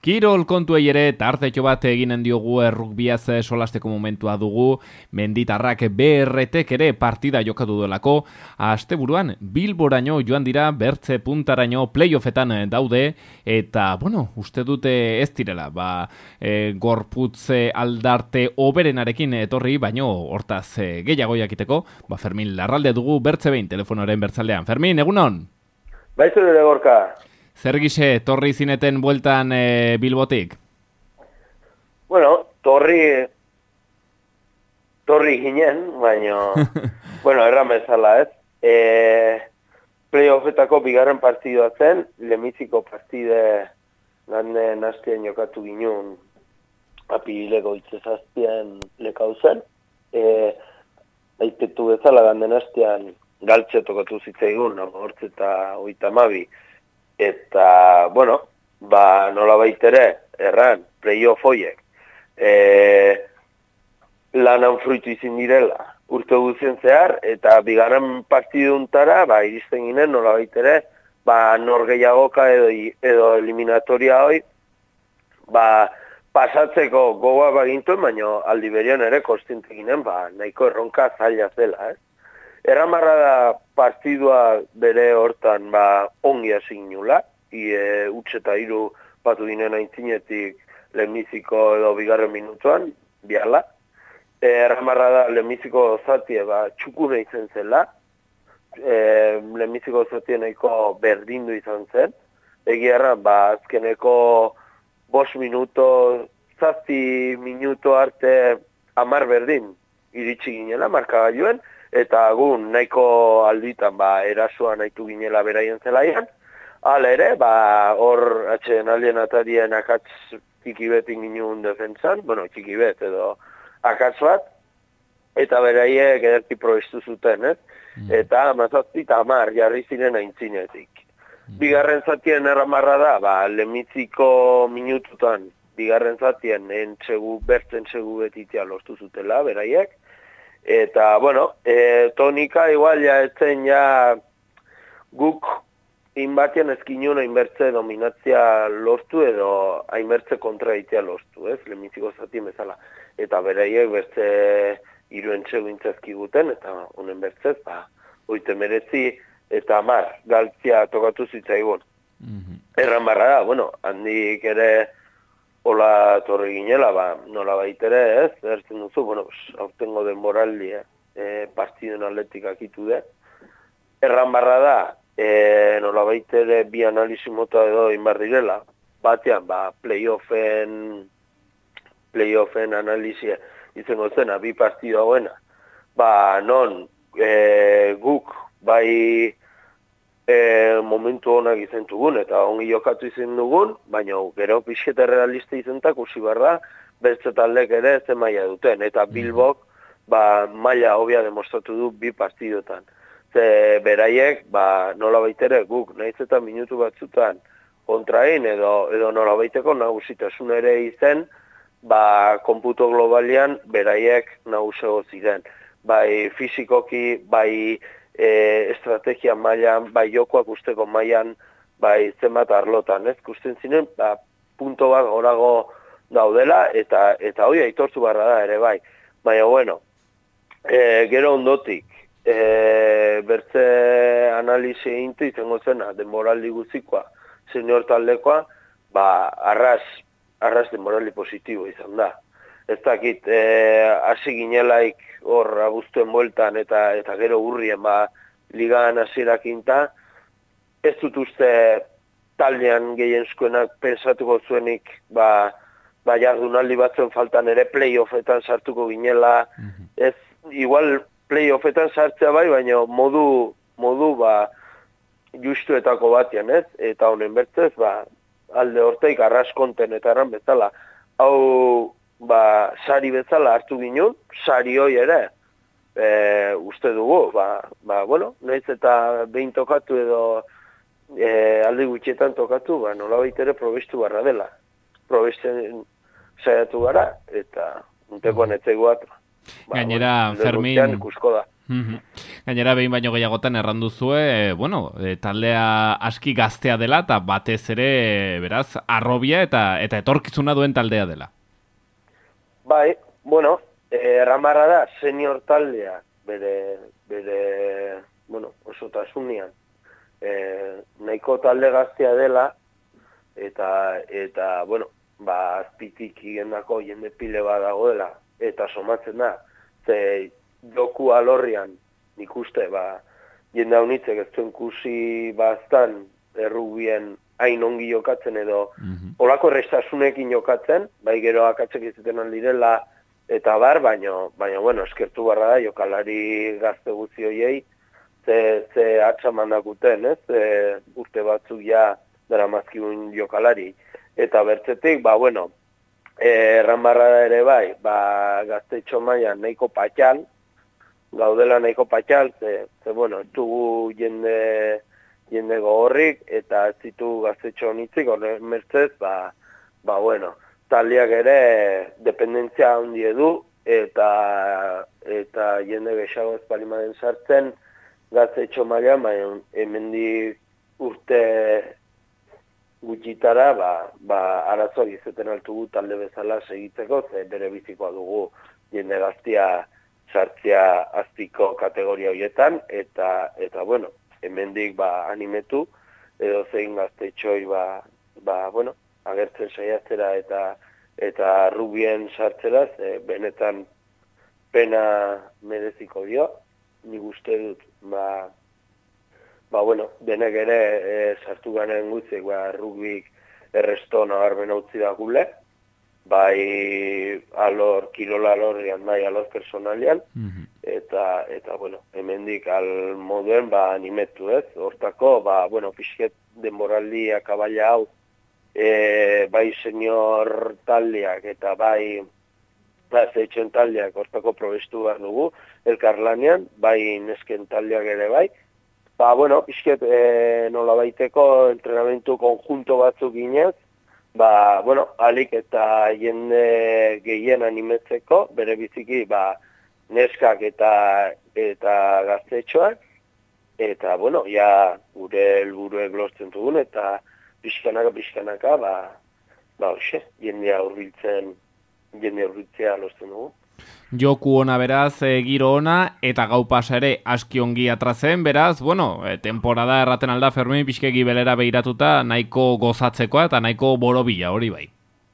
Kirol kontuei ere tartetxo bat eginen diogu errukbiaz solasteko momentua dugu, menditarrak BRT-ek ere partida jokatu duelako, asteburuan Bilboraino joan dira bertze puntaraino playoffetan daude, eta, bueno, uste dute ez direla, gorputz aldarte oberenarekin etorri, baino hortaz gehiago jakiteko, Fermin Larralde dugu bertze behin telefonoren bertzaldean. Fermin, egunon? Baizu dure Gorka. Zer gise, torri zineten bueltan Bilbotik? Bueno, torri ginen, baina, bueno, erran bezala, ez? Playoffetako bigarren partidua zen, lemiziko partide ganden hastien jokatu ginen, apirileko itzezaztien lekau zen. Aitetu bezala ganden hastian galtze tokatu zitzaigun, 8-32. Eta, bueno, nola baitere, erran, playoff hoiek, lanan fruitu izin direla, urte guzien zehar, eta bigarren partiduntara, iristen ginen, nola baitere, nor gehiagoka edo eliminatoria hoi, pasatzeko gogoa bagintuen, baina aldi berian ere kostiente ginen, nahiko erronka zaila zela, Erramarra da partidua bere hortan ongi hasi ginula, utxe eta hiru batu ginen aintzinetik lehenbiziko edo bigarren minutuan, biala. Erramarra da lehenbiziko zatie txukune izan zela, lehenbiziko zatie nahiko berdindu izan zen, egia azkeneko 5 minuto, 7 minuto arte 10 berdin iritsi ginela, markagailuen, eta gun nahiko alditan erasua nahitu ginela beraien zelaian. Hala ere, hor atxeden aldien atarien akatz txikibetin ginen defensan, txikibet edo akatz bat, eta beraiek ederki probestu zuten, Eta 17-10 jarri ziren aintzinetik. Bigarren zatien erramarra da, lemiziko minututan, bigarren zatien bertzen segu betitia lortu zutela, beraiek. Eta, tonika igual etzen guk inbatien ezkinun hainbertze dominatzia lortu edo hainbertze kontraitzia lortu, lemiziko zatien bezala. Eta beraiek bertze iruen txegu intzazkiguten, eta honen bertzez, 8-9 eta 10 galtzia tokatu zitzaigun. Erran barra da, handik ere hola torri ginela, nola baitere ertzen duzu, aurtengo denboraldi, partiduen atletik akitu de. Erran barra da, nola baitere bi analizi mota edo inbar direla, batean, playoffen analizia izango zena, bi partidu hauena, non guk, momentu honak izan dugun, eta ongi jokatu izan dugun, baina gero pixketa realista izantak usi barra, bertze taldek ere ze maila duten, eta Bilbok maila hobia demostratu du bi partidotan. Ze beraiek, nola baitere guk, nahiz eta minutu batzutan kontrain edo nola baiteko nagusitasun ere izen, konputo globalian beraiek nagusego ziren. Bai fizikoki, bai estrategia mailan, bai jokoak usteko mailan, bai zenbat arlotan, Kusten zinen, punto bat gorago daudela, eta hoi aitortu barra da ere bai. Baina, gero ondotik, bertze analizi egintu izango zena, denboraldi guzikoa, senior taldekoa, arras denboraldi positibo izan da. Ez dakit, hasi ginelaik hor abuztuen bueltan eta gero urrien ligan hasierakinta, ez dut uste taldean gehienzkoenak pensatuko zuenik jardunaldi batzuen faltan ere playoffetan sartuko ginela, ez igual playoffetan sartzea baina modu justuetako batean, eta honen bertzez, alde horteik arraskonten eta erran bezala, hau sari bezala hartu ginen, sari hoi ere, uste dugu, nahiz eta behin tokatu edo alde gutxietan tokatu, nola baitere probestu barra dela. Probesten saiatu gara, eta untekoan etzegu atu. Gainera, Fermin, Gainera behin baino gehiagotan erranduzue, taldea aski gaztea dela eta batez ere, beraz, arrobia eta etorkizuna duen taldea dela. Bai, bueno, erramarra da, senior taldea, bere osotasunean, nahiko talde gaztea dela, eta azpitik igendako jende pile bat dagoela, eta somatzen da, ze joku alorrian, nik uste, jende haunitzek ez zuen kusi baztan errubien hain ongi jokatzen edo olako errestasunekin jokatzen, bai gero akatzek izaten aldirela eta baina eskertu barra da jokalari gazte guzti hoiei ze atxaman dakuten, ez? Urte batzuk ja daramazkigun jokalari. Eta bertzetik, erran barra da ere bai, gaztetxo mailan nahiko patxal, gaudela nahiko patxal, ez dugu jende gogorrik, eta ez ditu gaztetxo honitzik, horren mertzez, taldeak ere dependentzia handie du, eta jende gehiago ez palimaden sartzen, gaztetxo mailan, hemendik urte gutxitara, arazoak izaten altugu talde bezala segitzeko, ze bere bizikoa dugu jende gaztia sartzea azpiko kategoria horietan, eta hemendik animetu, edo zein gaztetxoi agertzen saiatzera eta rubien sartzera, benetan pena mereziko dio, nik uste dut, denek ere sartu garen guztiek, rugbik erresto nabarmen utzi da gule, bai kirola alorrian, bai alor personalian, eta hemendik al moduen animetu ez, hortako, pixket denboraldi akabala hau, bai senior taldeak eta bai zeitxen taldeak hortako probestu behar dugu, elkarlanean, bai nesken taldeak ere bai, pixket nola baiteko entrenamentu konjunto batzuk ginez, alik eta jende gehien animetzeko, bere biziki neskak eta gaztetxoak, eta gure helburuek lortzen dugun, eta pixkanaka, jendea urbiltzea lortzen dugu. Joku ona beraz, giro ona, eta gau pasa ere aski ongi atrazen, beraz, temporada erraten alda Fermin pixkegi belera behiratuta nahiko gozatzekoa eta nahiko borobila, hori bai.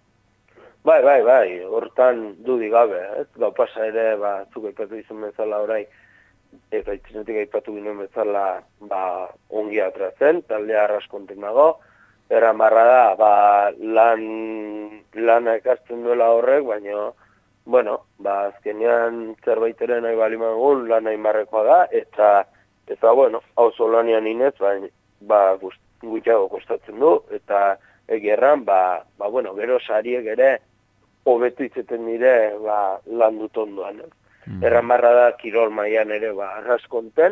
Bai, hortan dudik gabe, ez? Gau pasa ere, zuk aipatu izan bezala orai, eta itzinetik aipatu ginen bezala, ongi atrazen, taldea arraskonten dago, erran barra da, lana ekartzen duela horrek, baina, azkenean zerbaiteren nahi balimagun lan nahi barrekoa da, eta hau zolanean inez, gutxago kostatzen du, eta egerran, gero sariek ere hobetu izaten dire lan dut ondoan. Erran barra da kirol mailan ere arraskonten,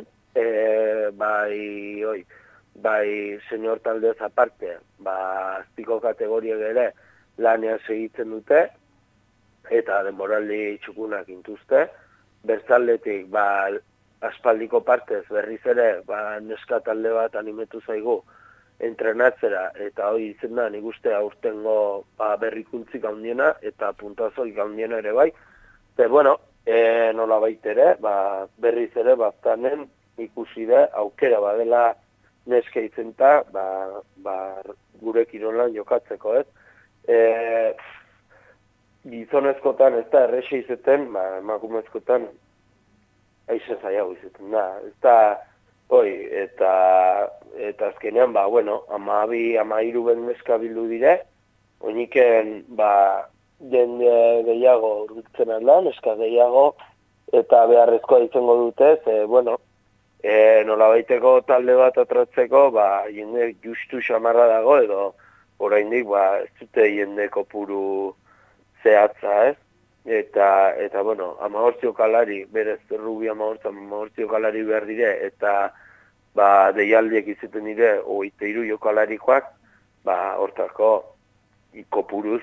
bai senior taldez aparte, azpiko kategoriak ere lanean segitzen dute, eta denboraldi txukunak intuzte. Bertzaldetik, aspaldiko partez berriz ere, neska talde bat animetu zaigu entrenatzera, eta hori izen da, nik uste aurtengo berrikuntzik handiena, eta puntazoik handiena ere bai. Nola baitere, berriz ere, baztanen ikusi da, aukera badela neska izenta, gure kirolan jokatzeko, ez? Gizonezkotan ez da errexe izeten, emakumezkotan aize zaiago izeten da. Ez da, eta azkenean, 12-13 bendeska bildu dire, oiniken, jende gehiago urbiltzen aldan, neska gehiago, eta beharrezkoa izango dute, nola baiteko talde bat atratzeko, jende justu xamarra dago, edo oraindik, ez dute jende kopuru zehatza, ez? Eta 14 jokalari, berez rubi 14 jokalari behar dire, eta deialdiek izaten dire, 23 jokalarikoak, hortako ikopuruz,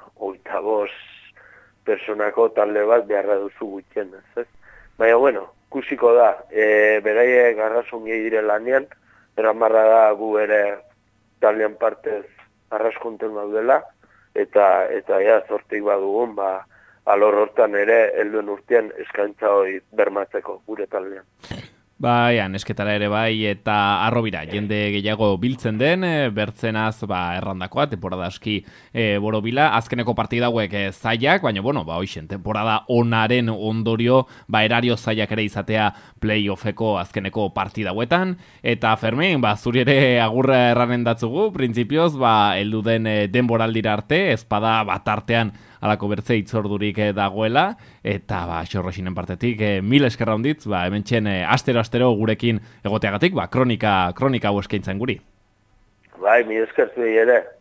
25 personako talde bat beharra duzu gutxien, ez? Baina, ikusiko da, beraiek arrasun gehi dire lanean, eramarra da gu ere taldean partez arraskunten gaudela, eta ja, zortik badugun, alor hortan ere, helduen urtean eskaintza hori bermatzeko gure taldean. Bai, nesketara ere bai, eta arrobira, jende gehiago biltzen den, bertzenaz, errandakoa, temporada aski borobila, azkeneko partida hauek zaiak, baina, hoixen, temporada onaren ondorio, erario zaiak ere izatea playoffeko azkeneko partida hauetan, eta Fermin, zuri ere agurra erranen datzugu, printzipioz, heldu den denboraldira arte, ezpada bat artean alako bertze itzordurik dagoela, eta xorroxinen partetik, mil eskerra honditz, hemen txen astero gurekin egoteagatik, kronika hau eskaintzen guri. Bai, mil eskertu ere.